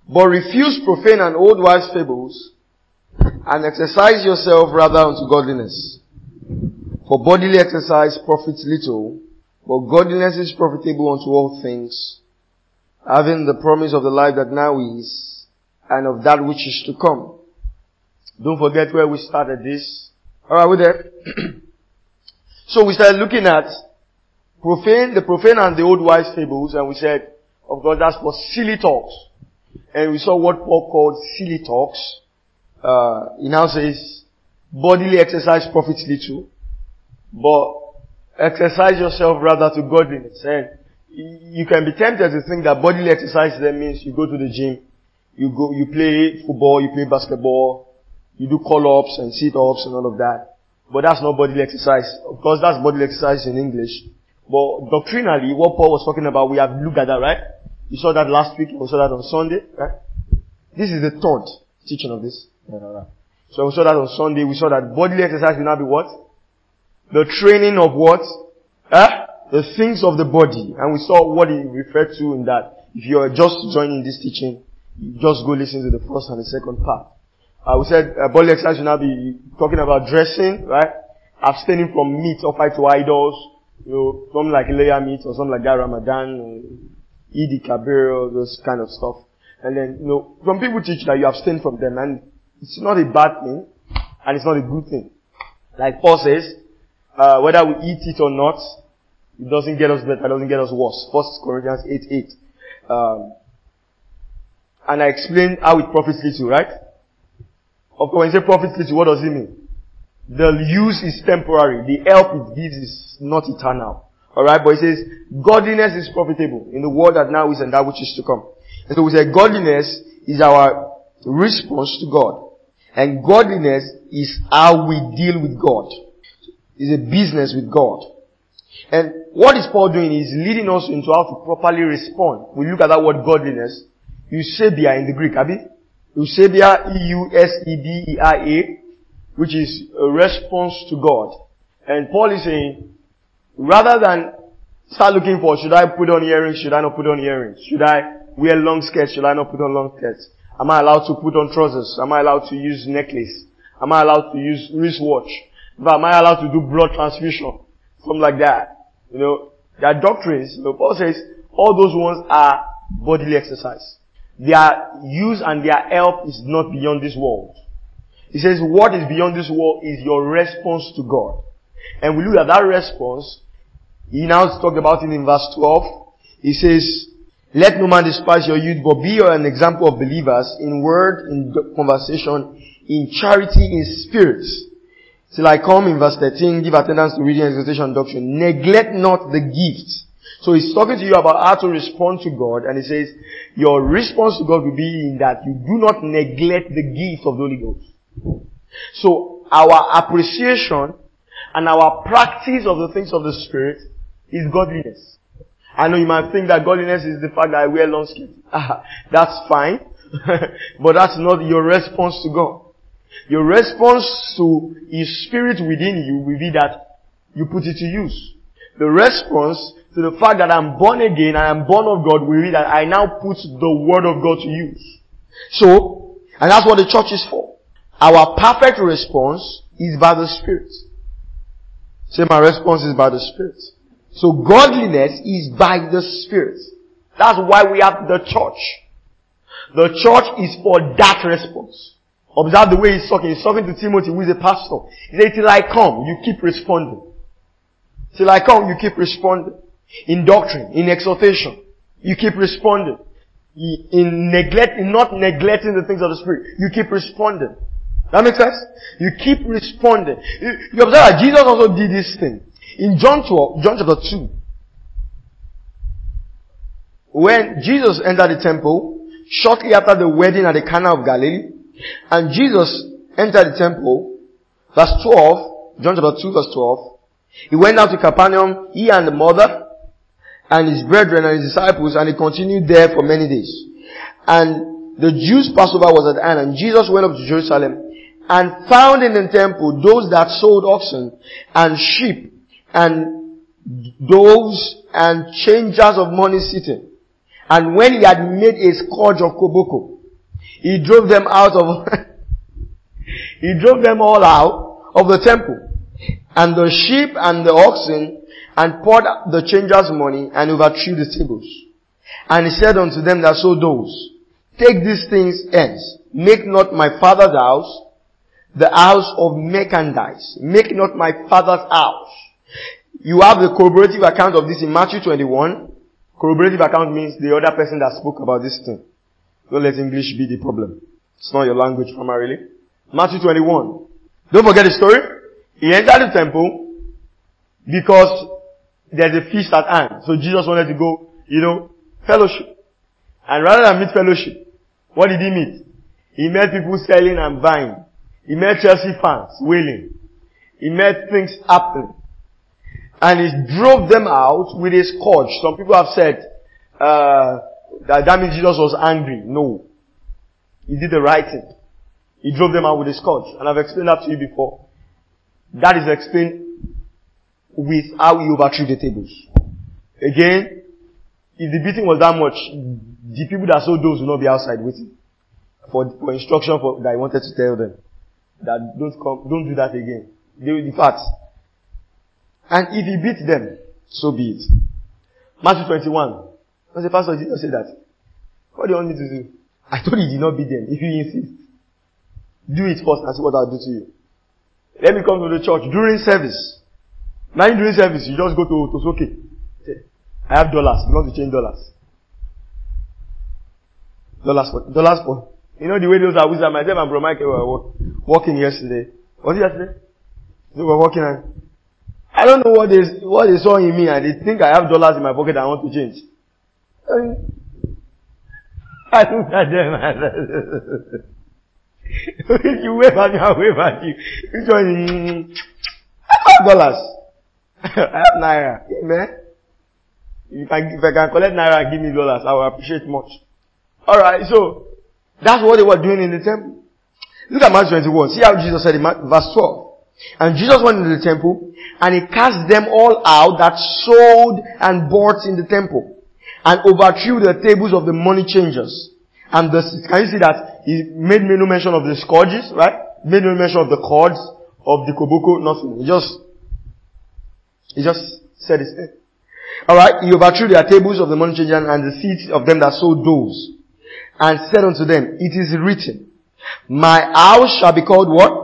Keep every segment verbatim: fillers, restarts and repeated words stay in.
But refuse profane and old wives' fables, and exercise yourself rather unto godliness. For bodily exercise profits little, but godliness is profitable unto all things, having the promise of the life that now is, and of that which is to come. Don't forget where we started this. Alright, we're there. So we started looking at profane, the profane and the old wives' fables, and we said, of course, that's for silly talks. And we saw what Paul called silly talks. Uh, he now says, bodily exercise profits little, but exercise yourself rather to godliness. And you can be tempted to think that bodily exercise then means you go to the gym, you go, you play football, you play basketball, you do call-ups and sit-ups and all of that. But that's not bodily exercise. Of course, that's bodily exercise in English. But doctrinally, what Paul was talking about, we have looked at that, right? You saw that last week, we saw that on Sunday, right? This is the third teaching of this. So we saw that on Sunday, we saw that bodily exercise will now be what? The training of what? Eh? The things of the body. And we saw what he referred to in that. If you are just joining this teaching, you just go listen to the first and the second part. Uh, we said uh, bodily exercise will now be talking about dressing, right? Abstaining from meat offered to idols, you know, something like layer meat or something like that, Ramadan, Eid Kabir, all those kind of stuff. And then, you know, some people teach that you abstain from them, and it's not a bad thing, and it's not a good thing. Like Paul says, uh, whether we eat it or not, it doesn't get us better, it doesn't get us worse. First Corinthians eight eight. Um, and I explained how it profits little, right? Of course, when you say profits little, what does it mean? The use is temporary. The help it gives is not eternal. Alright, but it says, godliness is profitable in the world that now is and that which is to come. And so we say godliness is our response to God. And godliness is how we deal with God. It's a business with God. And what is Paul doing is leading us into how to properly respond. We look at that word godliness. Eusebia in the Greek, Abi. Eusebia, E U S E B E I A, which is a response to God. And Paul is saying, rather than start looking for, should I put on earrings, should I not put on earrings? Should I wear long skirts, should I not put on long skirts? Am I allowed to put on trousers? Am I allowed to use necklace? Am I allowed to use wristwatch? Am I allowed to do blood transfusion? Something like that. You know, there are doctrines. You know, Paul says all those ones are bodily exercise. Their use and their help is not beyond this world. He says what is beyond this world is your response to God. And we look at that response. He now talked about it in verse twelve. He says, let no man despise your youth, but be an example of believers in word, in conversation, in charity, in spirit. Till I come in verse thirteen, give attendance to reading, exhortation, and doctrine. Neglect not the gift. So he's talking to you about how to respond to God, and he says, your response to God will be in that you do not neglect the gift of the Holy Ghost. So our appreciation and our practice of the things of the Spirit is godliness. I know you might think that godliness is the fact that I wear long skirts. Ah, that's fine. But that's not your response to God. Your response to His Spirit within you will be that you put it to use. The response to the fact that I'm born again and I'm born of God will be that I now put the Word of God to use. So, and that's what the church is for. Our perfect response is by the Spirit. Say, my response is by the Spirit. So godliness is by the Spirit. That's why we have the church. The church is for that response. Observe the way he's talking. He's talking to Timothy, who is a pastor. He said, till I come, you keep responding. Till I come, you keep responding. In doctrine, in exhortation, you keep responding. In neglect, in not neglecting the things of the Spirit, you keep responding. That makes sense? You keep responding. You, you observe that Jesus also did this thing. In John twelve, John chapter two, when Jesus entered the temple, shortly after the wedding at the Cana of Galilee, and Jesus entered the temple, verse twelve, John chapter two, verse twelve, he went down to Capernaum, he and the mother, and his brethren and his disciples, and he continued there for many days. And the Jews' Passover was at hand, and Jesus went up to Jerusalem, and found in the temple those that sold oxen, and sheep, and doves, and changers of money sitting. And when he had made a scourge of koboko, He drove them out of, he drove them all out of the temple, and the sheep and the oxen, and poured the changers' money, and overthrew the tables. And he said unto them that sold those, take these things hence, make not my father's house the house of merchandise. Make not my father's house. You have the corroborative account of this in Matthew twenty-one. Corroborative account means the other person that spoke about this thing. Don't let English be the problem. It's not your language primarily. Matthew twenty-one. Don't forget the story. He entered the temple because there's a feast at hand. So Jesus wanted to go, you know, fellowship. And rather than meet fellowship, what did he meet? He met people selling and buying. He met Chelsea fans wailing. He met things happening. And he drove them out with a scourge. Some people have said uh, that that means Jesus was angry. No. He did the right thing. He drove them out with a scourge. And I've explained that to you before. That is explained with how he overthrew the tables. Again, if the beating was that much, the people that sold those will not be outside waiting for, for instruction for, that he wanted to tell them. That don't come, don't do that again. They will depart. And if he beat them, so be it. Matthew twenty-one. Because the pastor Jesus said that. What do you want me to do? I told you he did not beat them. If you insist, do it first and see what I'll do to you. Let me come to the church during service. Now during service, you just go to Tosoke. Say, I have dollars. You want to change dollars? Dollars for, dollars for. You know the way those are wizards. Myself and Bro Michael were walking yesterday. Was it yesterday? They were walking and I don't know what they, what they saw in me and they think I have dollars in my pocket and I want to change. I looked at them and if you wave at me, I wave at you. Which one? I have dollars. I have naira. Amen. If I, if I can collect naira and give me dollars, I will appreciate much. Alright, so that's what they were doing in the temple. Look at Matthew twenty-one. See how Jesus said in verse twelve. And Jesus went into the temple, and he cast them all out that sold and bought in the temple, and overthrew the tables of the money changers. And the, can you see that he made no mention of the scourges, right? Made no mention of the cords, of the koboko, nothing. He just, he just said his name. Alright, he overthrew their tables of the money changers and the seats of them that sold those, and said unto them, it is written, my house shall be called what?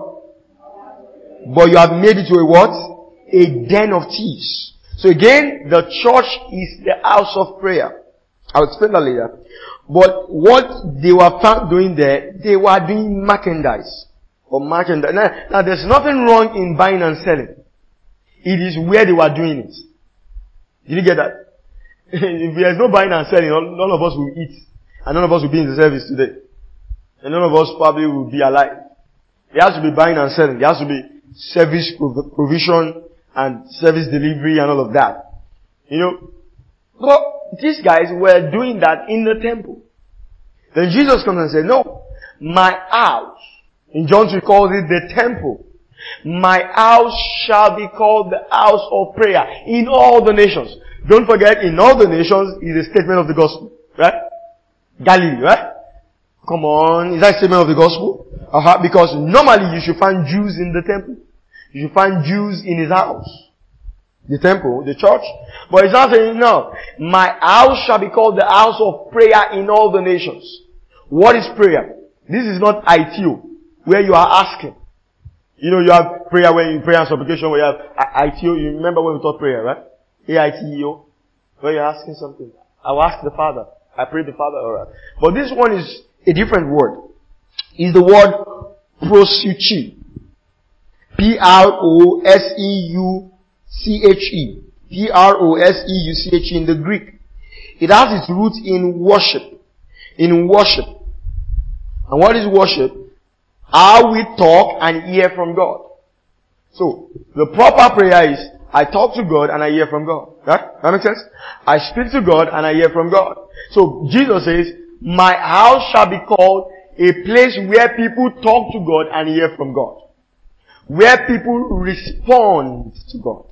But you have made it to a what? A den of thieves. So again, the church is the house of prayer. I'll explain that later. But what they were found doing there, they were doing merchandise. Or merchandise. Now, now there's nothing wrong in buying and selling. It is where they were doing it. Did you get that? If there's no buying and selling, none of us will eat. And none of us will be in the service today. And none of us probably will be alive. There has to be buying and selling. There has to be service provision and service delivery and all of that. You know, but these guys were doing that in the temple. Then Jesus comes and said, no, my house, in John three calls it the temple. My house shall be called the house of prayer in all the nations. Don't forget, in all the nations is a statement of the gospel, right? Galilee, right? Come on, is that a statement of the gospel? Uh-huh, because normally you should find Jews in the temple. You should find Jews in his house. The temple, the church. But he's not saying, no, my house shall be called the house of prayer in all the nations. What is prayer? This is not I T O, where you are asking. You know, you have prayer when you prayer and supplication where you have I T O. You remember when we taught prayer, right? A I T E O. Where you're asking something. I will ask the Father. I pray the Father, alright. But this one is a different word. Is the word proseuche. P R O S E U C H E. P R O S E U C H E in the Greek. It has its root in worship. In worship. And what is worship? How we talk and hear from God. So, the proper prayer is, I talk to God and I hear from God. Right? That makes sense? I speak to God and I hear from God. So, Jesus says, my house shall be called a place where people talk to God and hear from God. Where people respond to God.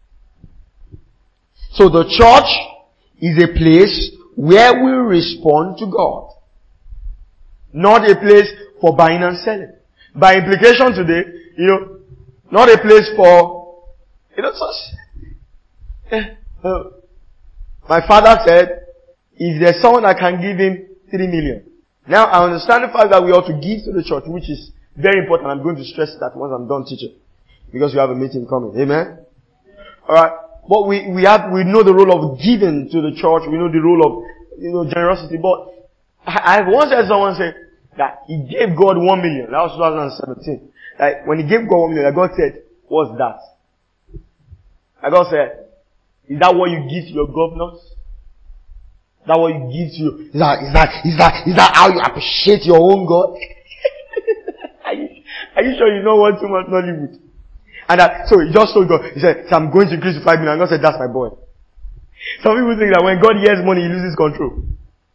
So the church is a place where we respond to God. Not a place for buying and selling. By implication today, you know, not a place for, you know, such. Yeah. Uh, my father said, if there's someone that can give him three million. Now I understand the fact that we ought to give to the church, which is very important. I'm going to stress that once I'm done teaching. Because we have a meeting coming. Amen? Alright. But we, we have, we know the role of giving to the church. We know the role of, you know, generosity. But I, I've once heard someone say that he gave God one million. That was twenty seventeen. Like, when he gave God one million, like God said, what's that? Like God said, is that what you give to your governors? Is that what you give to you? Is that, is that, is that, is that how you appreciate your own God? are, you, are you sure you don't want too much Nollywood? And that, so he just told God, he said, so I'm going to increase to five million. And God said, that's my boy. Some people think that when God hears money, he loses control.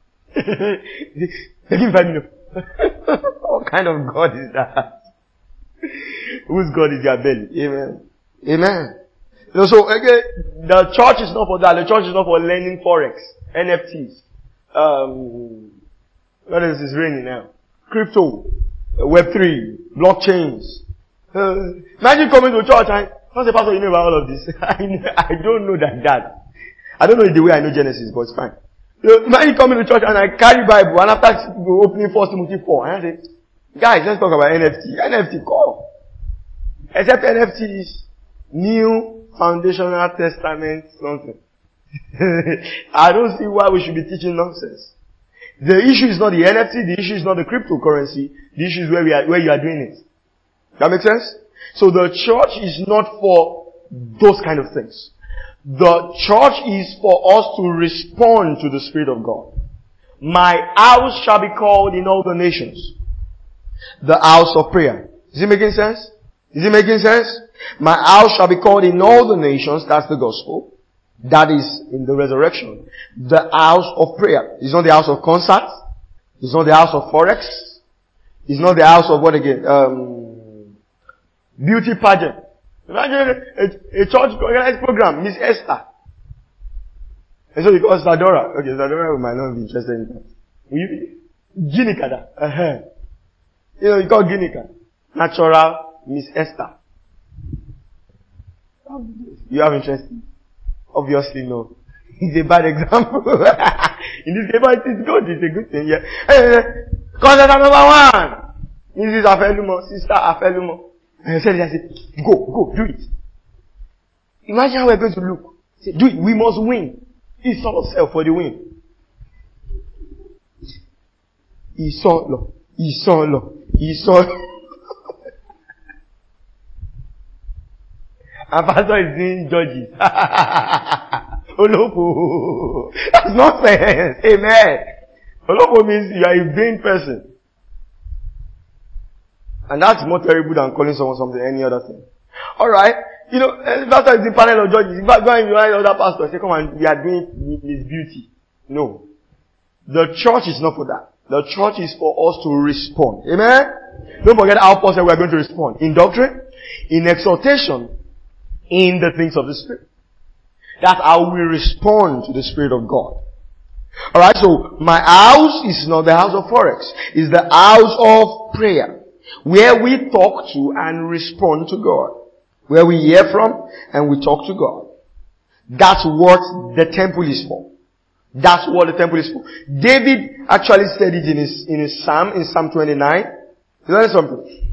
They give five million. What kind of God is that? Whose God is your belly? Amen. Amen. You know, so again, the church is not for that. The church is not for learning forex, N F Ts. Um, what else is raining now? Crypto, Web three, blockchains. Uh, imagine coming to church and, what's the pastor you know about all of this? I, I don't know that that. I don't know the way I know Genesis, but it's fine. You know, imagine coming to church and I carry Bible and after opening First Timothy four, and I say, guys, let's talk about N F T. N F T, call. Except N F T is New Foundational Testament something. I don't see why we should be teaching nonsense. The issue is not the N F T, the issue is not the cryptocurrency, the issue is where we are, where you are doing it. That makes sense? So the church is not for those kind of things. The church is for us to respond to the Spirit of God. My house shall be called in all the nations the house of prayer. Is it making sense? Is it making sense? My house shall be called in all the nations, that's the gospel. That is in the resurrection. The house of prayer. It's not the house of concerts. It's not the house of forex. It's not the house of what again? Um, beauty pageant. Imagine a, a church organized program, Miss Esther. And so you call Sadora. Okay, Sadora might not be interested in that. Will you be? Ginicada. Uh-huh. You know, you call Ginica. Natural Miss Esther. You have interest? Obviously no. It's a bad example. In this case, but it's good. It's a good thing. Yeah. Hey, contestant number one. Missus Afelumo, Sister Afelumo. And I said, I said, go, go, do it. Imagine how we're going to look. Say, do it. We must win. He saw himself for the win. He saw law. He saw law. He saw. And pastor is doing judges. Olopo. That's nonsense. Amen. Olopo means you are a vain person. And that's more terrible than calling someone something, any other thing. Alright. You know, pastor is the panel of judges. If I go and invite other pastors, say, come on, we are doing Miss Beauty. No. The church is not for that. The church is for us to respond. Amen? Don't forget how Paul said we are going to respond. In doctrine, in exhortation, in the things of the Spirit. That's how we respond to the Spirit of God. Alright, so my house is not the house of forex. It's the house of prayer. Where we talk to and respond to God. Where we hear from and we talk to God. That's what the temple is for. That's what the temple is for. David actually said it in his, in his psalm, in Psalm twenty-nine. Is that something?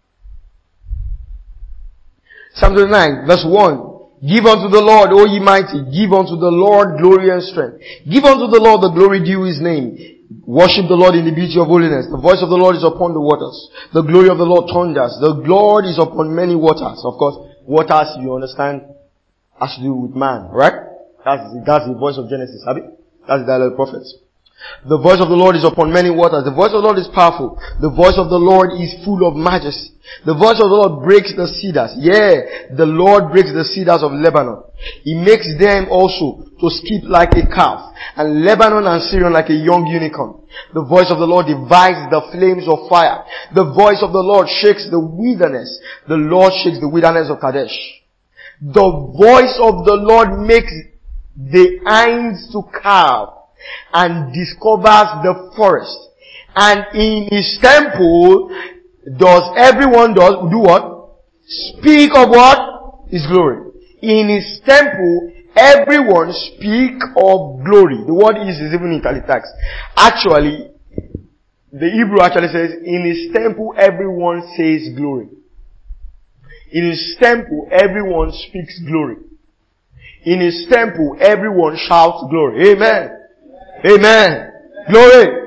Psalm twenty-nine, verse one. Give unto the Lord, O ye mighty, give unto the Lord glory and strength. Give unto the Lord the glory due his name. Worship the Lord in the beauty of holiness. The voice of the Lord is upon the waters. The glory of the Lord thunders. The Lord is upon many waters. Of course, waters, you understand, has to do with man, right? That's, that's the voice of Genesis, have you? That's the dialogue of prophets. The voice of the Lord is upon many waters. The voice of the Lord is powerful. The voice of the Lord is full of majesty. The voice of the Lord breaks the cedars. Yeah, the Lord breaks the cedars of Lebanon. He makes them also to skip like a calf, and Lebanon and Syrian like a young unicorn. The voice of the Lord divides the flames of fire. The voice of the Lord shakes the wilderness. The Lord shakes the wilderness of Kadesh. The voice of the Lord makes the hinds to calve and discovers the forest. And in his temple, does everyone does do what? Speak of what? His glory. In his temple, everyone speak of glory. The word is, is even in italics. Actually, the Hebrew actually says, in his temple, everyone says glory. In his temple, everyone speaks glory. In his temple, everyone shouts glory. Amen. Amen. Glory.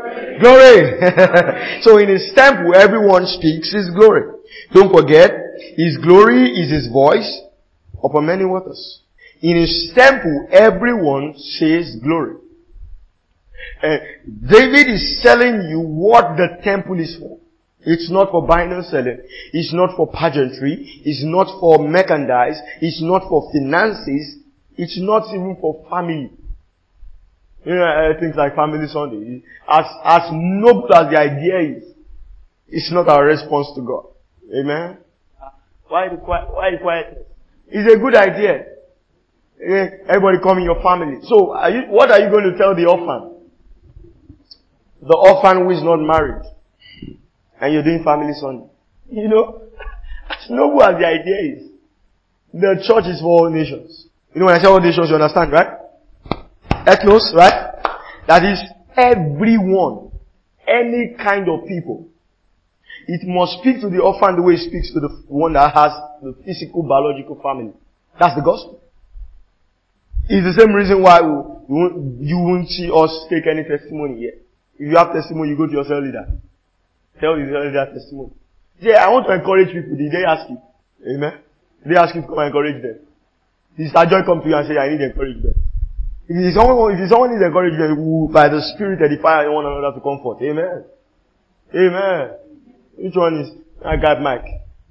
Glory. So in his temple, everyone speaks his glory. Don't forget, his glory is his voice upon many waters. In his temple, everyone says glory. Uh, David is telling you what the temple is for. It's not for buying and selling. It's not for pageantry. It's not for merchandise. It's not for finances. It's not even for family. You know, uh, things like Family Sunday. As, as noble as the idea is, it's not our response to God. Amen? Why the quiet, why the quietness? It's a good idea. Everybody come in your family. So, are you, what are you going to tell the orphan? The orphan who is not married. And you're doing Family Sunday. You know, as noble as the idea is, the church is for all nations. You know, when I say all nations, you understand, right? Ethnos, right? That is everyone. Any kind of people. It must speak to the orphan the way it speaks to the one that has the physical, biological family. That's the gospel. It's the same reason why we, we won't, you won't see us take any testimony here. If you have testimony, you go to your cell leader. Tell your cell leader testimony. Yeah, I want to encourage people. Did they ask you? Amen? Did they ask you to come and encourage them? Did Sister Joy come to you and say, I need encouragement? If someone, if someone needs encouragement, we will, by the Spirit, edify one another to comfort. Amen. Amen. Which one is, I got Mike.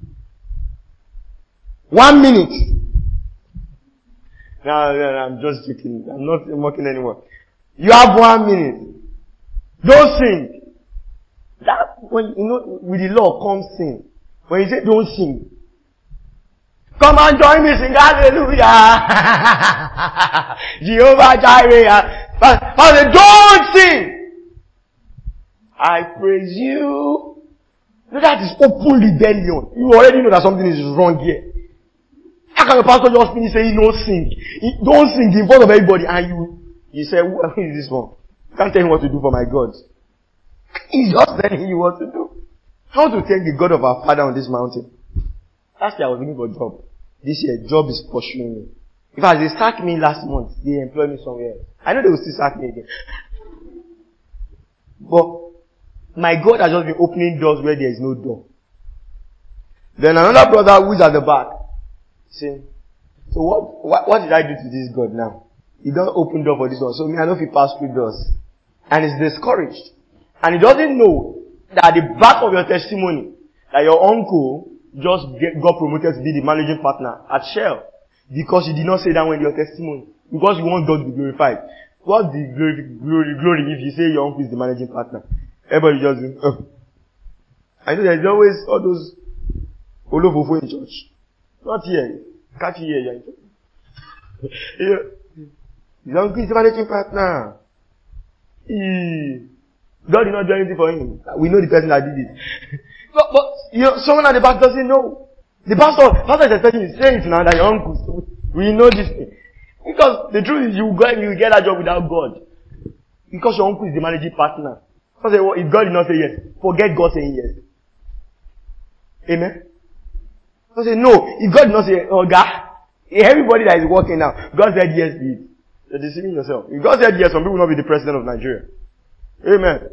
One minute. No, no, no, I'm just joking. I'm not mocking anyone. You have one minute. Don't sing. That, when, you know, with the law, come sing. When you say don't sing, come and join me, sing hallelujah. Jehovah Jireh. Father, don't sing. I praise you. No, that is open rebellion. You already know that something is wrong here. How can the pastor just finish saying no sing? Don't sing in front of everybody and you, you say, who is this one? You can't tell him what to do for my God. He's just telling you what to do. How to thank the God of our Father on this mountain? Last year I was looking for a job. This year, job is pursuing me. In fact, they sacked me last month. They employed me somewhere else. I know they will still sack me again. But my God has just been opening doors where there is no door. Then another brother who is at the back saying, so what, what, what did I do to this God now? He don't open door for this one. So me, I know if he pass through doors. And he's discouraged. And he doesn't know that at the back of your testimony, that your uncle just get, got promoted to be the managing partner at Shell. Because you did not say that when your testimony. Because you want God to be glorified. What's the glory, glory, glory if you say your uncle is the managing partner? Everybody just do, oh. I know there's always all those olofofo in church. Not here. Catch you here, you're in church. His uncle is the managing partner. He, God did not do anything for him. We know the person that did it. but, but, you know, someone at the back doesn't know. The pastor, pastor is expecting you to say it now that your uncle, we know this thing. Because the truth is you go, you get that job without God. Because your uncle is the managing partner. So say, well, if God did not say yes, forget God saying yes. Amen? So say, no, if God did not say, oh God, everybody that is working now, God said yes, please. You're deceiving yourself. If God said yes, some people will not be the president of Nigeria. Amen.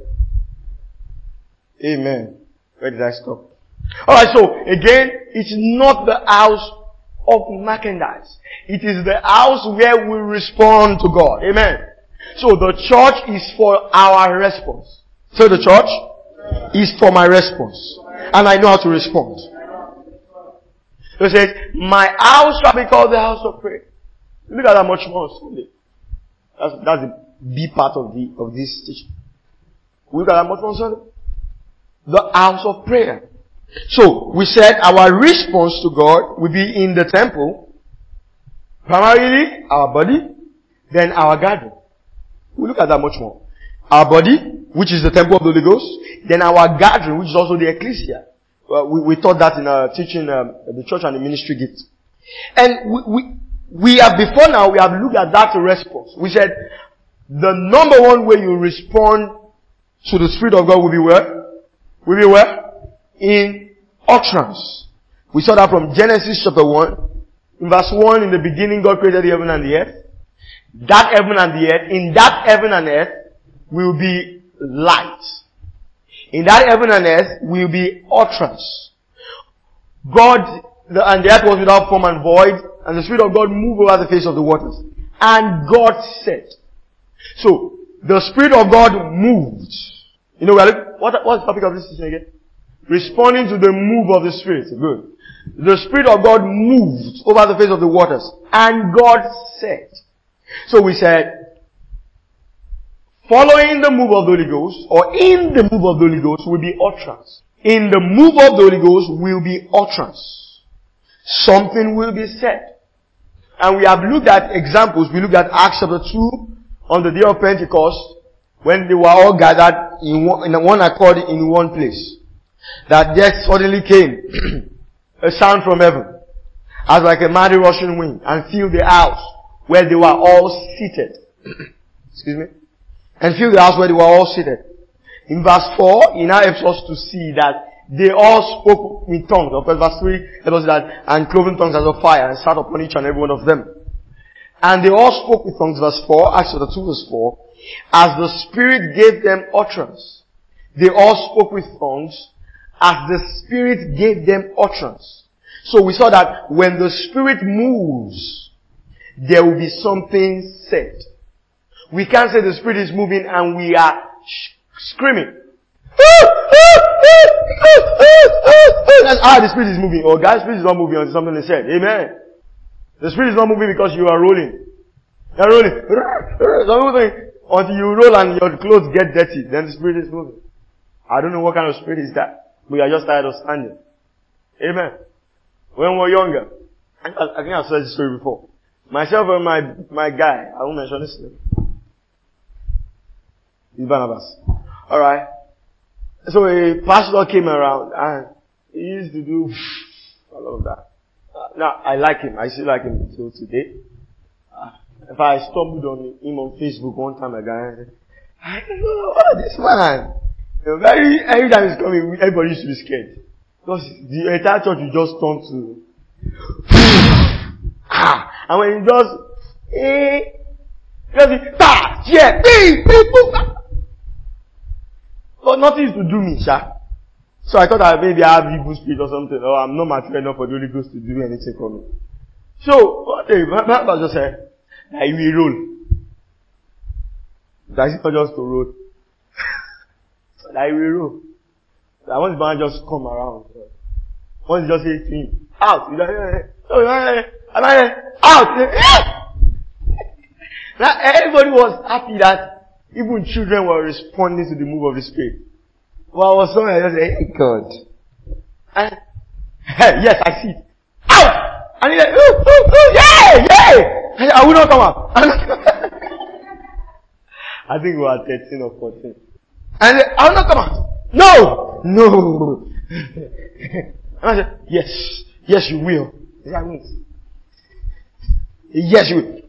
Amen. Where did I stop? Alright, so, again, it's not the house of merchandise. It is the house where we respond to God. Amen. So the church is for our response. So the church is for my response. And I know how to respond. It says, my house shall be called the house of prayer. Look at that much more on Sunday. That's, that's the B part of the, of this teaching. Look at that much more on Sunday. The house of prayer. So, we said our response to God will be in the temple. Primarily, our body. Then our garden. We look at that much more. our body, which is the temple of the Holy Ghost, then our gathering, which is also the ecclesia. Well, we, we taught that in our teaching, um, the church and the ministry gift. And we, we, we have before now, we have looked at that response. We said, the number one way you respond to the Spirit of God will be where? Will be where? In utterance. We saw that from Genesis chapter one. In verse one, in the beginning God created the heaven and the earth. That heaven and the earth, in that heaven and earth will be light. In that heaven and earth will be utterance. God, the, and the earth was without form and void, and the Spirit of God moved over the face of the waters. And God said. So, the Spirit of God moved. You know, what, what's the topic of this teaching again? Responding to the move of the Spirit. Good. The Spirit of God moved over the face of the waters. And God said. So we said, following the move of the Holy Ghost, or in the move of the Holy Ghost, will be utterance. In the move of the Holy Ghost will be utterance. Something will be said. And we have looked at examples. We looked at Acts chapter two, on the day of Pentecost, when they were all gathered in one, in one accord in one place. That there suddenly came a sound from heaven, as like a mighty rushing wind, and filled the house where they were all seated. Excuse me. And filled the house where they were all seated. In verse four, it now helps us to see that they all spoke in tongues. Of course, verse three tells us that, and cloven tongues as of fire, and sat upon each and every one of them. And they all spoke with tongues, verse four, Acts chapter two, verse four, as the Spirit gave them utterance. They all spoke with tongues, as the Spirit gave them utterance. So we saw that when the Spirit moves, there will be something said. We can't say the Spirit is moving and we are sh- screaming. That's how the Spirit is moving. Or God's Spirit is not moving until something is said. Amen. The Spirit is not moving because you are rolling. You are rolling. Some people think until you roll and your clothes get dirty, then the Spirit is moving. I don't know what kind of spirit is that, but you are just tired of standing. Amen. When we were younger, I think, I, I think I've said this story before. Myself and my my guy, I won't mention this name. It's Barnabas. Alright. So a pastor came around and he used to do all of that. Uh, now, I like him. I still like him till today. Uh, if I stumbled on him on Facebook one time ago, I said, I don't know, oh, this man. You know, very, every time he's coming, everybody used to be scared. Because the entire church will just turn to, ah, and when he does, eh, he does it, ta, yeah, beep, beep, boop. But nothing used to do me, sha. So I thought that maybe I have evil spirit or something, or I'm not mature enough for the Holy Ghost to do anything for me. So, one day, my pastor just said, I will roll. That's not just to roll. I will roll. I want the man just come around. Once he just say to him, out. He's like, hey, out. Now everybody was happy that even children were responding to the move of the Spirit. Well, I was somewhere, I just said, hey God. And, hey, yes, I see it. Out! And he's like, ooh, ooh, ooh, yay, yay! I said, I will not come out. I think we were thirteen or fourteen. And I will not come out. No! No! And I said, yes. Yes, you will. He said, I will. Yes, you will.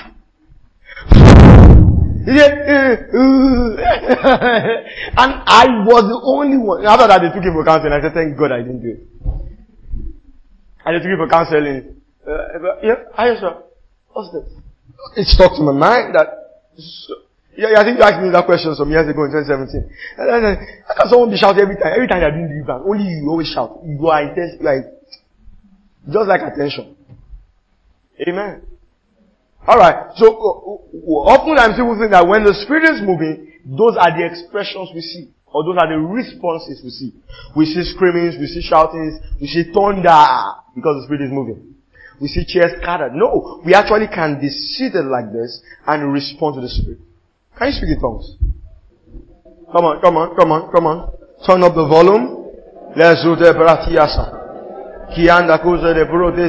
He said, and I was the only one. After that, they took him for counseling. I said, thank God I didn't do it. And they took him for counseling. Uh, yeah, I just, what's that? It stuck to my mind that, yeah, I think you asked me that question some years ago in twenty seventeen. And I said, how can someone be shouting every time? Every time you're doing deliverance, only you always shout. You are intense, like, just like attention. Amen. Alright, so uh, oftentimes people think that when the Spirit is moving, those are the expressions we see. Or those are the responses we see. We see screamings, we see shoutings, we see thunder, because the Spirit is moving. We see chairs scattered. No, we actually can be seated like this and respond to the Spirit. Can you speak in tongues? Come on, come on, come on, come on. Turn up the volume. Let's do the bratiasa. Kianda kuze de brote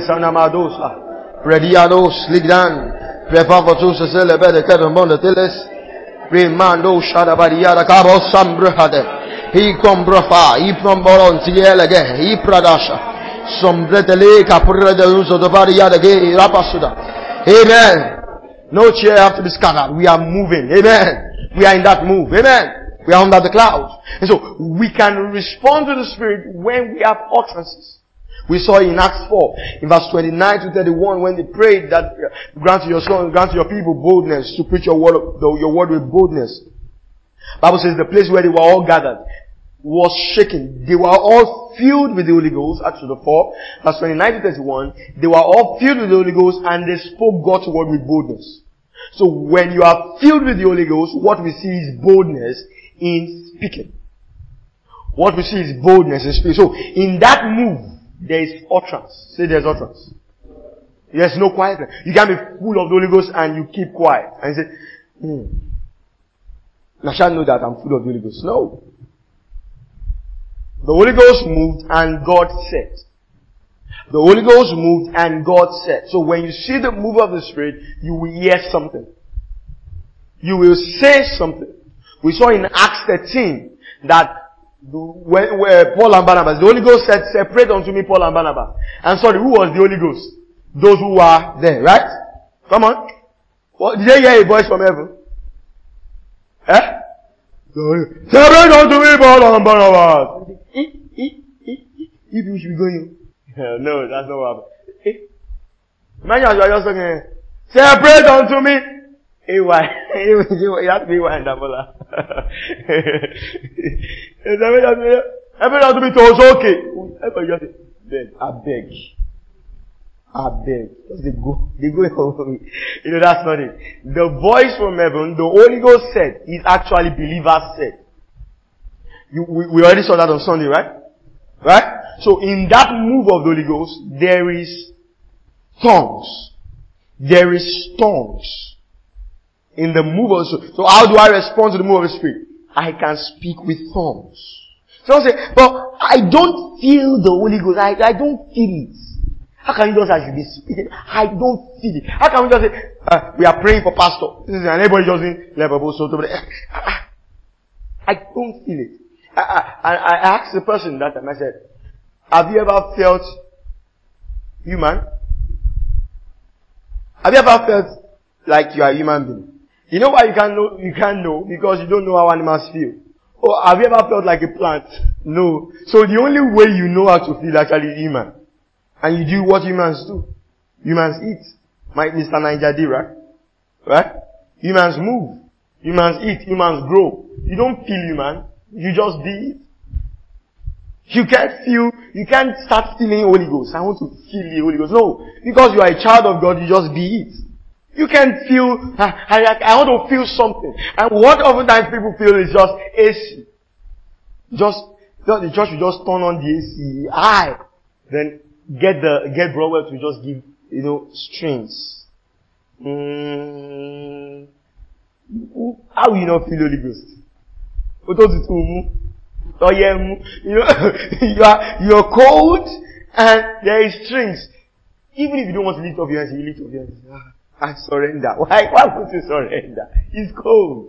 sanamadosa. Rediados ligdan. Prepare for two se célébrer de quatre mondes de teles. Remando Shadabadiada Cabo Sambrahade. He combrafa, he promboron Tielage, he pradasha. Sombretele Capura de Uso de Bariada Gay Rapasuda. Amen. No chair have to be scattered. We are moving. Amen. We are in that move. Amen. We are under the clouds. And so we can respond to the Spirit when we have utterances. We saw in Acts four, in verse twenty-nine to thirty-one, when they prayed that uh, grant to your son, grant to your people boldness to preach your word, your word with boldness. Bible says the place where they were all gathered was shaken. They were all filled with the Holy Ghost. Acts four, verse twenty-nine to thirty-one. They were all filled with the Holy Ghost and they spoke God's word with boldness. So when you are filled with the Holy Ghost, what we see is boldness in speaking. What we see is boldness in speaking. So in that move, there is utterance. Say there's utterance. There's no quietness. You can't be full of the Holy Ghost and you keep quiet. And you say, hmm, I shall know that I'm full of the Holy Ghost. No. The Holy Ghost moved and God said. The Holy Ghost moved and God said. So when you see the move of the Spirit, you will hear something. You will say something. We saw in Acts thirteen that when, when Paul and Barnabas, the Holy Ghost said, separate unto me Paul and Barnabas. And sorry, who was the Holy Ghost? Those who were there, right? Come on. What, did they hear a voice from heaven? Eh? Separate unto me Paul and Barnabas. If you should be going. No, that's not what happened. Imagine as you are just talking, separate unto me. A Y. You have to be one double. Separate unto me to us, okay. Everybody just say, beg, I beg. I beg. Because they go, they go over me. You know, that's not it. The voice from heaven, the Holy Ghost said, is actually believers said. You, we, we already saw that on Sunday, right? Right? So in that move of the Holy Ghost, there is tongues. There is tongues. In the move of the Spirit. So how do I respond to the move of the Spirit? I can speak with tongues. Someone say, but I don't feel the Holy Ghost. I, I don't feel it. How can you just say I should be speaking? I don't feel it. How can we just say, uh, we are praying for pastor. And everybody just saying, I don't feel it. I, I, I asked the person that time, I said, have you ever felt human? Have you ever felt like you are a human being? You know why you can't know? You can't know because you don't know how animals feel. Or have you ever felt like a plant? No. So the only way you know how to feel actually is human. And you do what humans do. Humans eat. Like Mister Niger did, right? Right? Humans move. Humans eat. Humans grow. You don't feel human. You just be it. You can't feel, you can't start feeling Holy Ghost. I want to feel the Holy Ghost. No. Because you are a child of God, you just be it. You can feel, I, I, I want to feel something. And what oftentimes people feel is just A C. Just, just the church will just turn on the A C. I then get the, get Broadwell to just give, you know, strings. Mm, how will you not feel Holy Ghost? You know, you are, you're cold and there is strings. Even if you don't want to lift up your hands, you lift up your hands. I surrender. Why, why would you surrender? It's cold.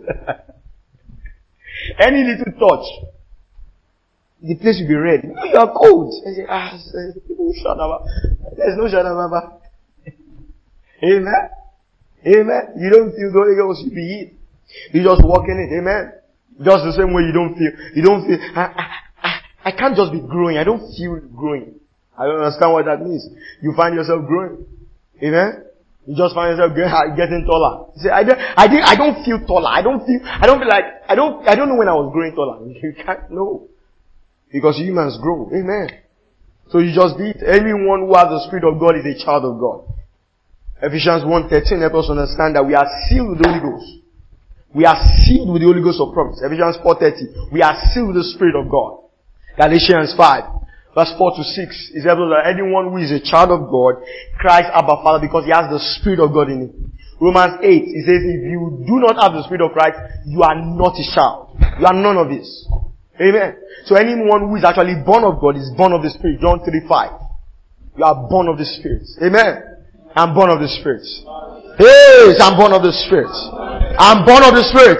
Any little touch, the place will be red. You know, you are cold. I say, ah, people shut up. There's no shut up. Amen. Amen. You don't feel the Holy Ghost, you be it. You just walk in it. Amen. Just the same way you don't feel. You don't feel. I, I, I, I can't just be growing. I don't feel growing. I don't understand what that means. You find yourself growing. Amen. You just find yourself getting taller. You say, I don't, I didn't, I don't feel taller. I don't feel, I don't feel like, I don't, I don't know when I was growing taller. You can't know. Because humans grow. Amen. So you just be it. Anyone who has the Spirit of God is a child of God. Ephesians one thirteen helps us understand that we are sealed with the Holy Ghost. We are sealed with the Holy Ghost of promise. Ephesians four thirty. We are sealed with the Spirit of God. Galatians five. Verse four to six is evidence that anyone who is a child of God cries Abba Father because he has the Spirit of God in him. Romans eight, it says, if you do not have the Spirit of Christ, you are not a child. You are none of this. Amen. So anyone who is actually born of God is born of the Spirit. John three five. You are born of the Spirit. Amen. I'm born of the Spirit. Yes, I'm born of the Spirit. I'm born of the Spirit.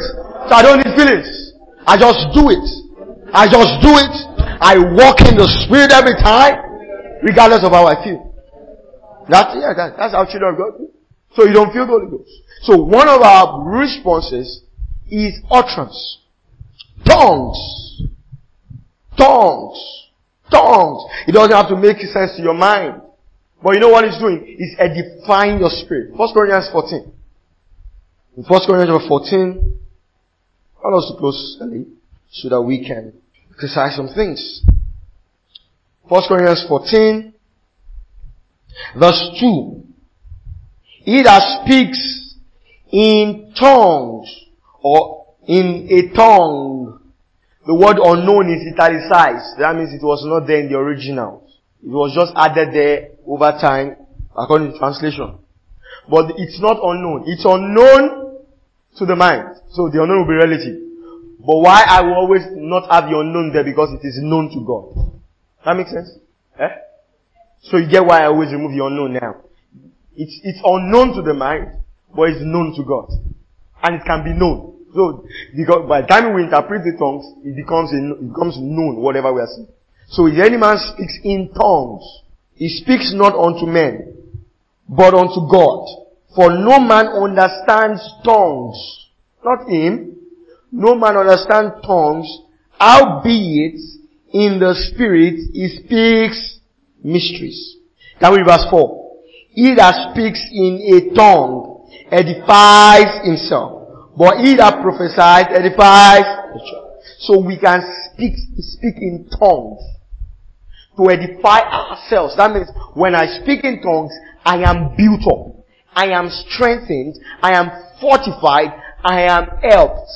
So I don't need feelings. I just do it. I just do it. I walk in the Spirit every time, regardless of how I feel. That's, yeah, that, that's how children of God do. So you don't feel the Holy Ghost. So one of our responses is utterance. Tongues. Tongues. Tongues. It doesn't have to make sense to your mind. But you know what it's doing? It's edifying your spirit. First Corinthians fourteen. In First Corinthians fourteen, I want us to close early so that we can exercise some things. First Corinthians fourteen, verse two. He that speaks in tongues or in a tongue, the word unknown is italicized. That means it was not there in the original. It was just added there over time according to translation. But it's not unknown. It's unknown to the mind. So the unknown will be relative. But why I will always not have the unknown there? Because it is known to God. That makes sense? Eh? So you get why I always remove the unknown now. It's, it's unknown to the mind, but it's known to God. And it can be known. So, because by the time we interpret the tongues, it becomes a, it becomes known, whatever we are saying. So if any man speaks in tongues, he speaks not unto men, but unto God. For no man understands tongues. Not him. No man understands tongues. Howbeit, in the Spirit, he speaks mysteries. Can we read verse four? He that speaks in a tongue edifies himself, but he that prophesies edifies the church. So we can speak, speak in tongues to edify ourselves. That means when I speak in tongues, I am built up, I am strengthened, I am fortified, I am helped.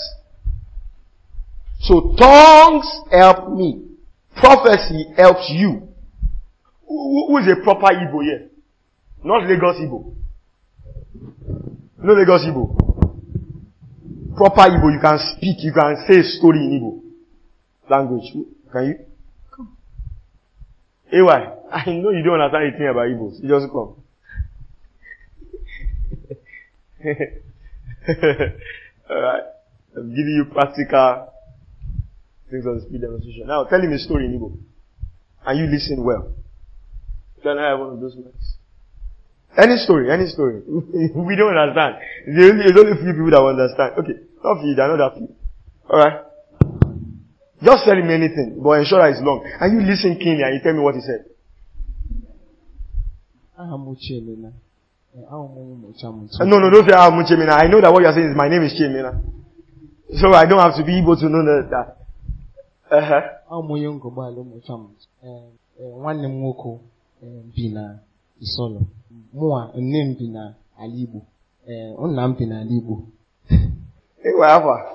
So tongues help me. Prophecy helps you. Who, who is a proper Igbo here? Not Lagos Igbo. No Lagos Igbo. Proper Igbo, you can speak, you can say a story in Igbo language. Can you? Come. A Y, I know you don't understand anything about Igbos. You just come. Alright. I'm giving you practical things on the speed demonstration. Now tell him a story in Igbo. And you listen well. Can I have one of those mics? Any story, any story. We don't understand. There's only a few people that will understand. Okay. Not few, they're not that few. Alright. Just tell him anything, but ensure that it's long. And you listen keenly and you tell me what he said. No, no, don't say I'm Chemina. I know that what you're saying is my name is Chemina. So I don't have to be able to know that. that. Uh-huh. Isolo. Mua name bina alibu. Eh, onam bina alibu. Hey, what Alpha?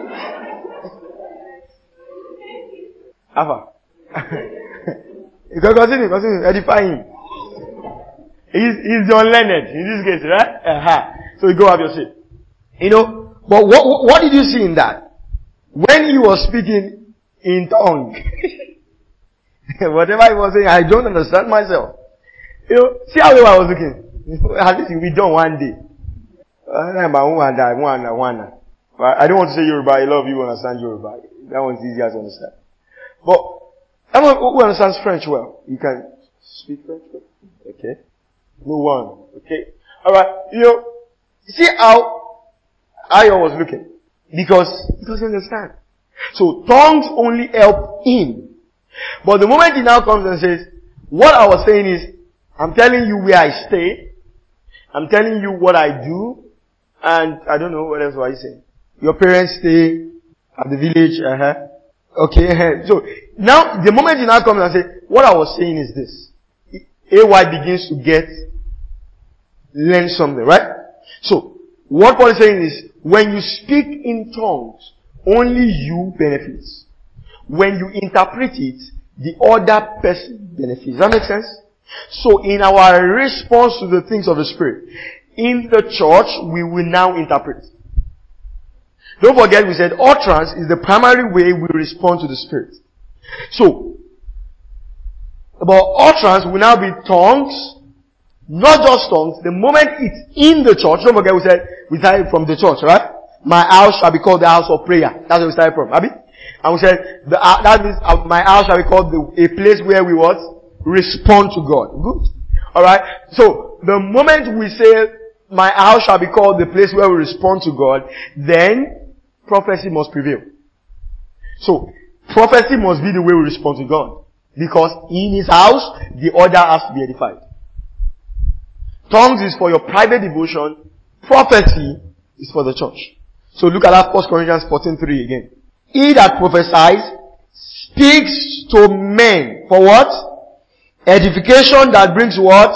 Alpha. You can continue, continue, edify him. He's, he's the unlearned in this case, right? Uh-huh. So you go have your say. You know, but what, what did you see in that? When he was speaking in tongue, whatever he was saying, I don't understand myself. You know, see how I was looking. At least we done one day. I don't want to say Yoruba. I love you understand Yoruba. That one's easier to understand. But everyone who understands French well, you can speak French well. Okay. No one. Okay. Alright. You know, see how I was looking. Because he doesn't understand. So tongues only help him. But the moment he now comes and says, what I was saying is, I'm telling you where I stay. I'm telling you what I do. And I don't know what else were you saying. Your parents stay at the village. Uh-huh. Okay. So now the moment you now come and say, what I was saying is this. A Y begins to get, learn something, right? So what Paul is saying is, when you speak in tongues, only you benefits. When you interpret it, the other person benefits. Does that make sense? So in our response to the things of the Spirit, in the church, we will now interpret. Don't forget we said utterance is the primary way we respond to the Spirit. So, about utterance will now be tongues, not just tongues. The moment it's in the church, don't forget we said we started from the church, right? my house shall be called the house of prayer. That's where we started from. Abi? And we said, the, uh, that means uh, my house shall be called the, a place where we what? Respond to God. Good. Alright? So, the moment we say, my house shall be called the place where we respond to God, then prophecy must prevail. So, prophecy must be the way we respond to God. Because in His house, the order has to be edified. Tongues is for your private devotion. Prophecy is for the church. So look at that First Corinthians fourteen three again. He that prophesies speaks to men for what? Edification that brings what?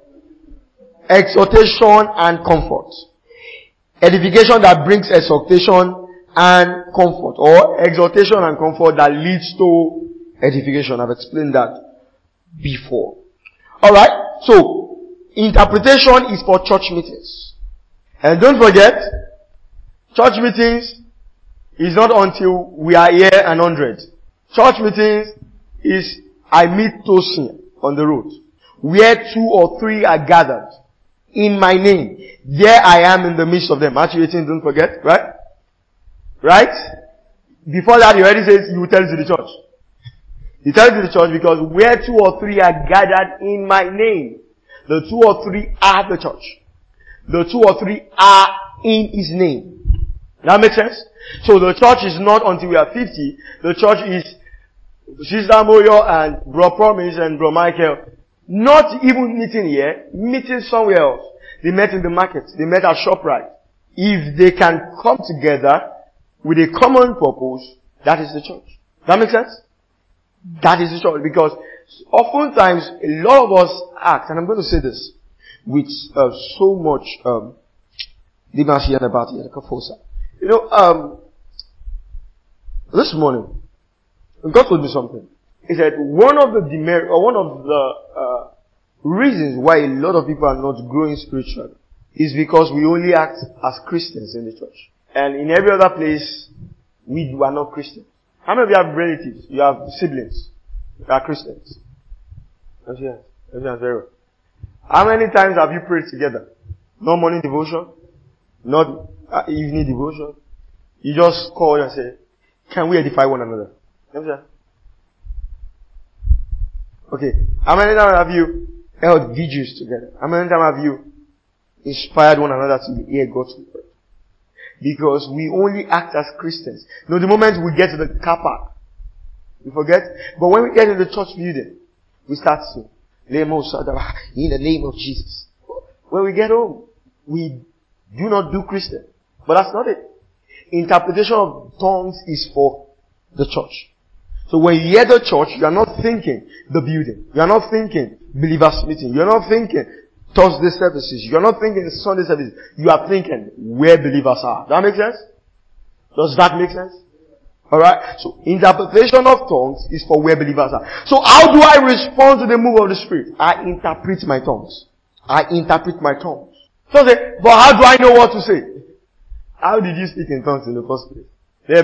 Exhortation and comfort. Edification that brings exhortation and comfort. Or exhortation and comfort that leads to edification. I've explained that before. Alright, so interpretation is for church meetings. And don't forget, church meetings is not until we are here and hundred. Church meetings is I meet Tosin on the road. Where two or three are gathered in my name, there I am in the midst of them. Matthew eighteen, don't forget, right? Right? Before that, he already says, you will tell it to the church. He tells it to the church because where two or three are gathered in my name, the two or three are the church. The two or three are in His name. That makes sense? So the church is not until we are fifty. The church is Sister Moyo and Bro Promise and Bro Michael. Not even meeting here, meeting somewhere else. They met in the market. They met at ShopRite. If they can come together with a common purpose, that is the church. That makes sense? That is the church. Because oftentimes, a lot of us act, and I'm going to say this, with uh, so much um, dimension about it. You know, um, this morning, God told me something. He said one of the demer- or one of the uh, reasons why a lot of people are not growing spiritually is because we only act as Christians in the church, and in every other place we are not Christians. How many of you have relatives? You have siblings? You are Christians. Yes, yes, very well. How many times have you prayed together? No morning devotion, not uh, evening devotion. You just call and say, "Can we edify one another?" Yes, okay. How many times have you held vigils together? How many times have you inspired one another to hear God's word? Because we only act as Christians. You know, the moment we get to the car park, we forget. But when we get to the church building, we start to, in the name of Jesus. When we get home, we do not do Christian. But that's not it. Interpretation of tongues is for the church. So when you hear the church, you are not thinking the building. You are not thinking believers meeting. You are not thinking Thursday services. You are not thinking Sunday services. You are thinking where believers are. Does that make sense? Does that make sense? Alright? So interpretation of tongues is for where believers are. So how do I respond to the move of the Spirit? I interpret my tongues. I interpret my tongues. So say, but how do I know what to say? How did you speak in tongues in the first place?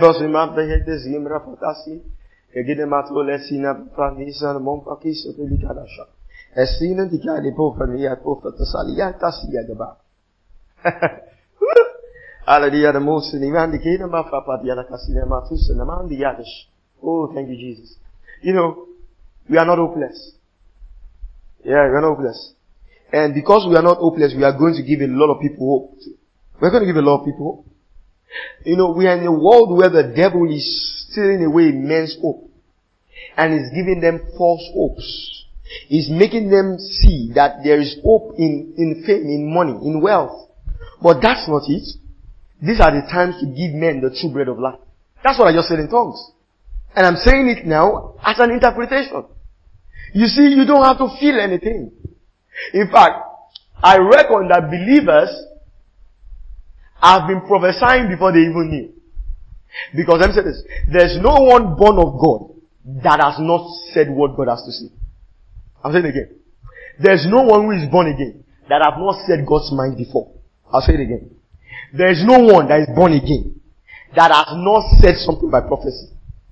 Oh, thank you, Jesus. You know, we are not hopeless. Yeah, we are not hopeless. And because we are not hopeless, we are going to give a lot of people hope. We're going to give a lot of people hope. You know, we are in a world where the devil is stealing away men's hope. And is giving them false hopes. He's making them see that there is hope in, in fame, in money, in wealth. But that's not it. These are the times to give men the true bread of life. That's what I just said in tongues. And I'm saying it now as an interpretation. You see, you don't have to feel anything. In fact, I reckon that believers have been prophesying before they even knew. Because let me say this. There's no one born of God that has not said what God has to say. I'm saying it again. There's no one who is born again that have not said God's mind before. I'll say it again. There's no one that is born again that has not said something by prophecy.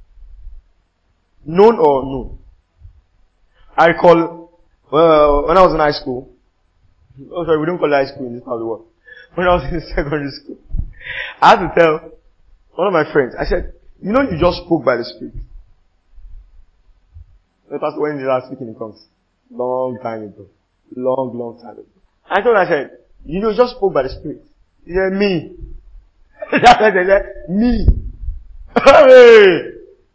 Known or known. I recall, well, when I was in high school, oh sorry, we don't call it high school in this part of the world. When I was in secondary school, I had to tell one of my friends, I said, you know you just spoke by the Spirit. The pastor, when did I speak in tongues? Long time ago. Long, long time ago. I told him, I said, you know, you just spoke by the Spirit. He said, me. That's what I said, me. Hey!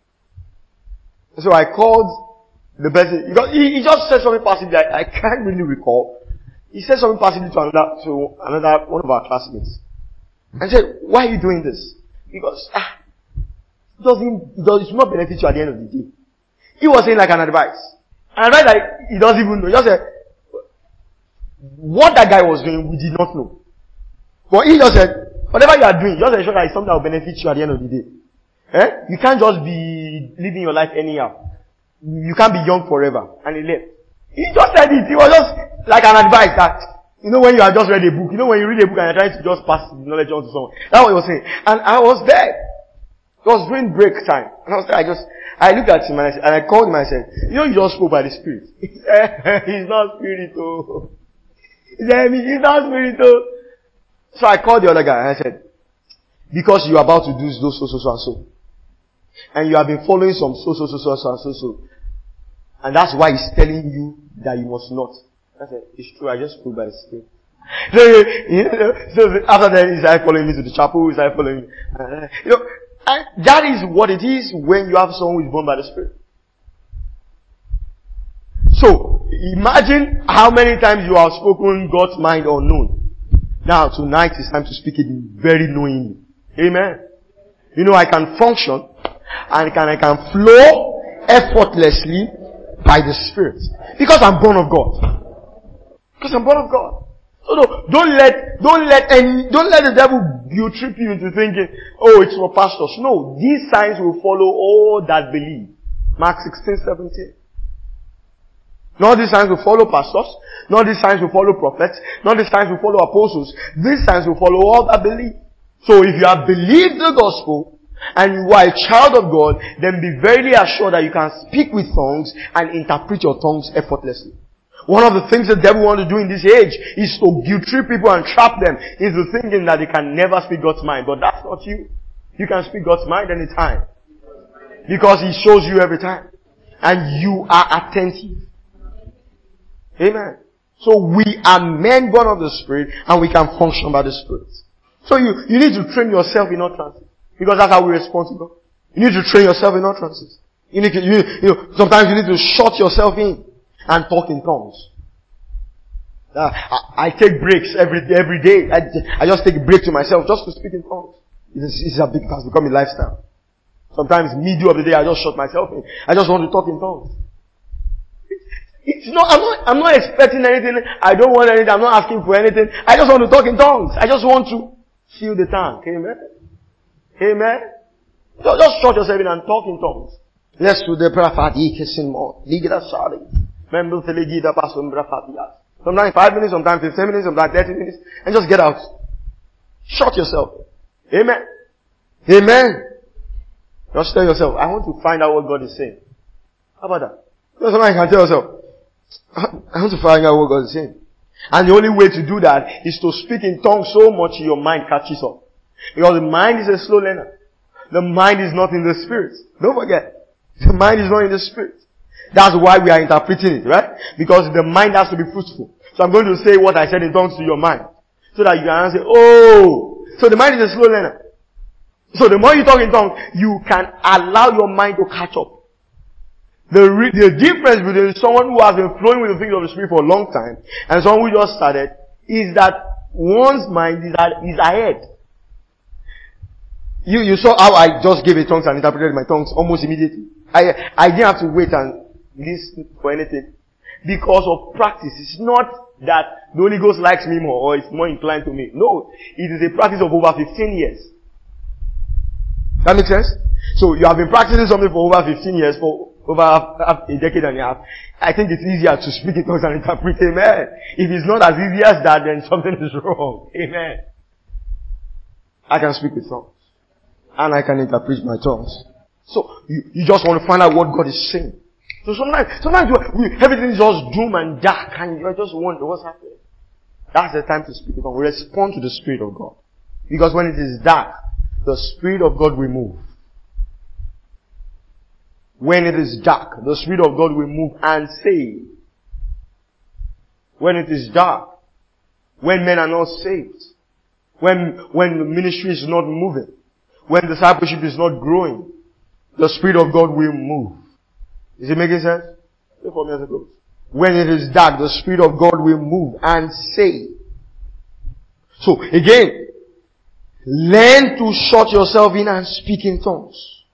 So I called the person, because he, he just said something passively, I, I can't really recall. He said something passively to another, to another, one of our classmates. I said, why are you doing this? Because, ah, it doesn't, it does, it should not benefit you at the end of the day. He was saying like an advice. And I read that he doesn't even know. He just said, what that guy was doing, we did not know. But he just said, whatever you are doing, just ensure that it's something that will benefit you at the end of the day. Eh? You can't just be living your life anyhow. You can't be young forever. And he left. He just said it. It was just like an advice that, you know, when you have just read a book, you know, when you read a book and you're trying to just pass the knowledge on to someone. That's what he was saying. And I was there. It was during break time. And I was there, I just, I looked at him and I, said, and I called him and I said, you know, you just spoke by the Spirit. He said, he's not spiritual. He said, he's not spiritual. So I called the other guy and I said, because you're about to do so, so, so, so, and so. And you have been following some so, so, so, so, so, so, so. And that's why he's telling you that you must not. I said, it's true, I just spoke by the Spirit. So, you know, so after that, he started following me to the chapel, he started following me. Uh, you know, and that is what it is when you have someone who is born by the Spirit. So, imagine how many times you have spoken God's mind unknown. Now, tonight is time to speak it very knowingly. Amen. You know, I can function and can, I can flow effortlessly by the Spirit. Because I'm born of God. Because I'm born of God. So no, don't let, don't let any, don't let the devil guilt trip you into thinking, oh, it's for pastors. No, these signs will follow all that believe. Mark sixteen, seventeen. Not these signs will follow pastors. Not these signs will follow prophets. Not these signs will follow apostles. These signs will follow all that believe. So if you have believed the gospel, and you are a child of God, then be very assured that you can speak with tongues and interpret your tongues effortlessly. One of the things the devil wants to do in this age is to guilt trip people and trap them into thinking that they can never speak God's mind. But that's not you. You can speak God's mind anytime. Because He shows you every time. And you are attentive. Amen. So we are men born of the Spirit and we can function by the Spirit. So you, you need to train yourself in utterances. Because that's how we respond to God. You need to train yourself in utterances. You need to, you, you know, sometimes you need to shut yourself in and talk in tongues. Uh, I, I take breaks every every day. I, I just take a break to myself just to speak in tongues. It's, it's a big, it has become a lifestyle. Sometimes middle of the day I just shut myself in. I just want to talk in tongues. It's not, I'm not, I'm not expecting anything. I don't want anything. I'm not asking for anything. I just want to talk in tongues. I just want to feel the tongue. Amen. Amen. Just, just shut yourself in and talk in tongues. Let's do the prafati kissing more. Ligida shari. Remember the ligida pasum prafatias. Sometimes five minutes, sometimes fifteen minutes, sometimes thirty minutes, and just get out. Shut yourself. Amen. Amen. Just tell yourself, I want to find out what God is saying. How about that? So sometimes you can tell yourself, I want to find out what God is saying. And the only way to do that is to speak in tongues so much your mind catches up. Because the mind is a slow learner. The mind is not in the Spirit. Don't forget. The mind is not in the Spirit. That's why we are interpreting it, right? Because the mind has to be fruitful. So I'm going to say what I said in tongues to your mind. So that you can say, oh! So the mind is a slow learner. So the more you talk in tongues, you can allow your mind to catch up. The, re- the difference between someone who has been flowing with the things of the Spirit for a long time and someone who just started is that one's mind is, at, is ahead. You, you saw how I just gave a tongues and interpreted my tongues almost immediately. I, I didn't have to wait and listen for anything. Because of practice. It's not that the Holy Ghost likes me more or is more inclined to me. No. It is a practice of over fifteen years. That makes sense? So you have been practicing something for over fifteen years, for over a decade and a half. I think it's easier to speak in tongues and interpret. Amen. If it's not as easy as that, then something is wrong. Amen. I can speak with tongues. And I can interpret my tongues. So, you, you just want to find out what God is saying. So sometimes, sometimes we, everything is just doom and dark and you just wonder what's happening. That's the time to speak in tongues. Respond to the Spirit of God. Because when it is dark, the Spirit of God will move. When it is dark, the Spirit of God will move and say. When it is dark, when men are not saved, when, when the ministry is not moving, when discipleship is not growing, the Spirit of God will move. Is it making sense? Pray for me as I close. When it is dark, the Spirit of God will move and say. So, again, learn to shut yourself in and speak in tongues.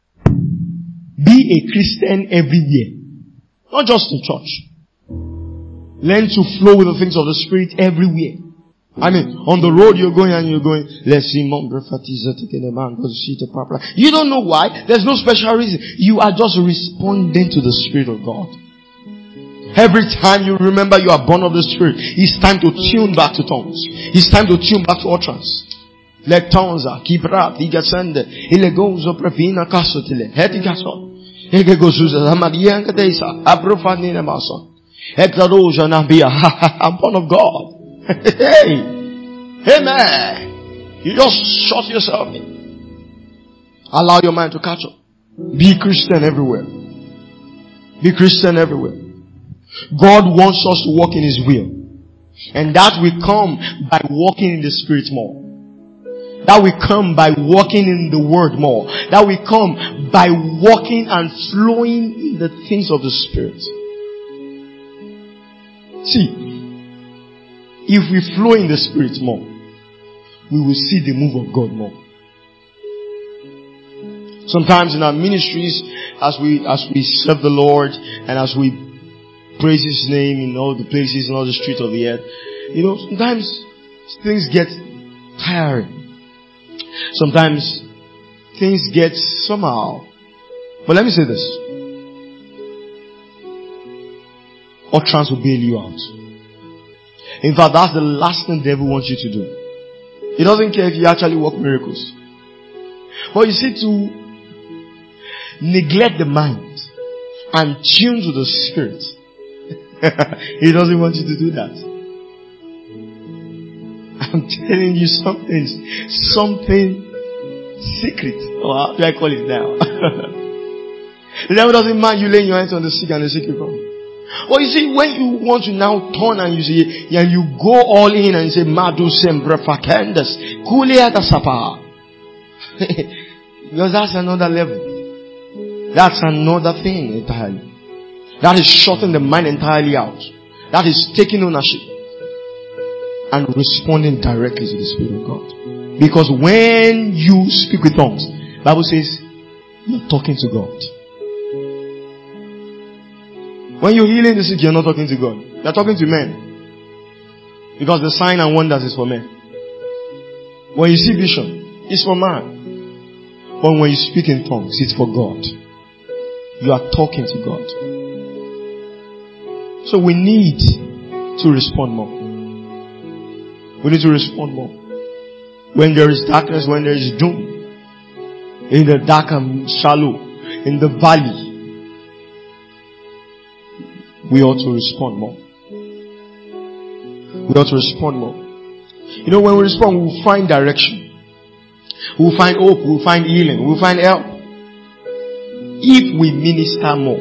Be a Christian everywhere. Not just in church. Learn to flow with the things of the Spirit everywhere. I mean, on the road you're going and you're going, let's see, you don't know why. There's no special reason. You are just responding to the Spirit of God. Every time you remember you are born of the Spirit, it's time to tune back to tongues. It's time to tune back to utterance. Let tongues keep up. He gets under. Ele goes up Ravina Casotile. Heti Gaso. Ege goes Amadia and Kadesa. Abrofanina Mason. Hectaroja Nambia. I'm born of God. Hey. Hey man. You just shut yourself in. Allow your mind to catch up. Be Christian everywhere. Be Christian everywhere. God wants us to walk in His will. And that will come by walking in the Spirit more. That will come by walking in the Word more. That will come by walking and flowing in the things of the Spirit. See, if we flow in the Spirit more, we will see the move of God more. Sometimes in our ministries, as we as we serve the Lord and as we praise His name in all the places, in all the streets of the earth, you know, sometimes things get tiring. Sometimes things get somehow. But let me say this. Utterance will bail you out. In fact, that's the last thing the devil wants you to do. He doesn't care if you actually work miracles. But you see, to neglect the mind and tune to the Spirit, He doesn't want you to do that. I'm telling you something, something secret. Or how do I call it now? The devil doesn't mind you laying your hands on the sick and the sick will come. Well, you see, when you want to now turn and you see, and you go all in and say, Madu sempre fakendas, kuliata sapa. Because that's another level. That's another thing entirely. That is shutting the mind entirely out. That is taking ownership and responding directly to the Spirit of God. Because when you speak with tongues, the Bible says you're talking to God. When you're healing the sick, you're not talking to God. You're talking to men. Because the sign and wonders is for men. When you see vision, it's for man. But when you speak in tongues, it's for God. You are talking to God. So we need to respond more. We need to respond more. When there is darkness, when there is doom, in the dark and shallow, in the valley, we ought to respond more. We ought to respond more. You know, when we respond, we will find direction. We will find hope. We will find healing. We will find help. If we minister more.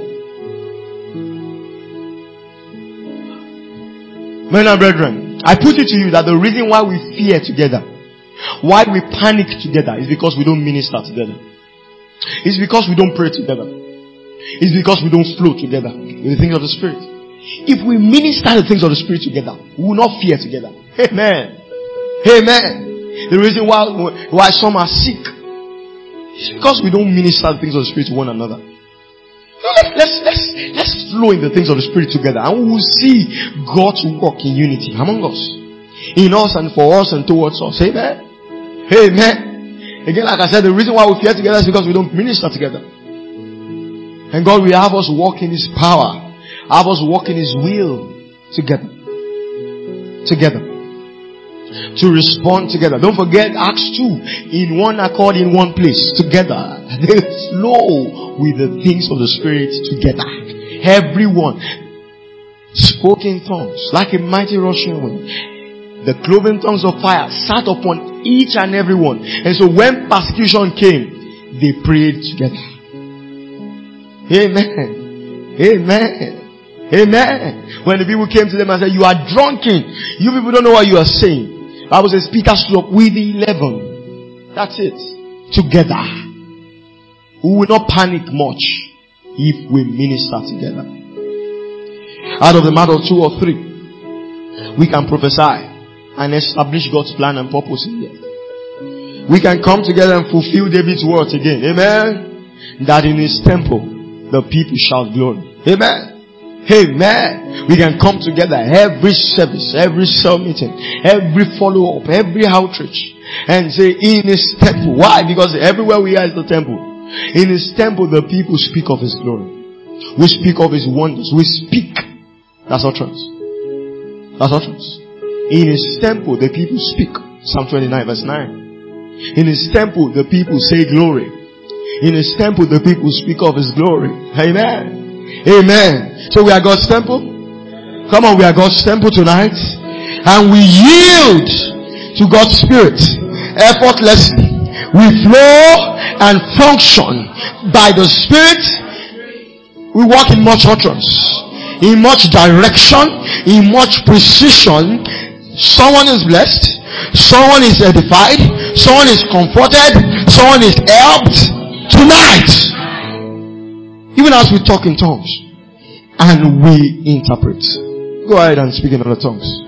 Men and brethren, I put it to you that the reason why we fear together, why we panic together, is because we don't minister together. It's because we don't pray together. It's because we don't flow together with the things of the Spirit. If we minister the things of the Spirit together, we will not fear together. Amen. Amen. The reason why, why some are sick is because we don't minister the things of the Spirit to one another. Let's, let's, let's flow in the things of the Spirit together, and we will see God's work in unity among us. In us and for us and towards us. Amen. Amen. Again, like I said, the reason why we fear together is because we don't minister together. And God will have us walk in His power. Have us walk in His will together. Together. To respond together. Don't forget Acts two. In one accord, in one place. Together. They flow with the things of the Spirit together. Everyone spoke in tongues like a mighty rushing wind. the cloven tongues of fire sat upon each and every one. And so when persecution came, they prayed together. Amen. Amen. Amen. When the people came to them and said, you are drunken. You people don't know what you are saying. I was a speaker stood up with the eleven. That's it. Together. We will not panic much if we minister together. Out of the matter of two or three, we can prophesy and establish God's plan and purpose in here. We can come together and fulfill David's words again. Amen. That in his temple, the people shout glory. Amen. Amen. We can come together every service, every cell meeting, every follow-up, every outreach, and say in his temple. Why? Because everywhere we are is the temple. In his temple, the people speak of his glory. We speak of his wonders. We speak. That's utterance. That's utterance. In his temple, the people speak. Psalm twenty-nine verse nine. In his temple, the people say glory. In his temple, the people speak of his glory. Amen. Amen. So we are God's temple. Come on, we are God's temple tonight. And we yield to God's Spirit effortlessly. We flow and function by the Spirit. We walk in much utterance, in much direction, in much precision. Someone is blessed. Someone is edified. Someone is comforted. Someone is helped tonight. Even as we talk in tongues and we interpret. Go ahead and speak in other tongues.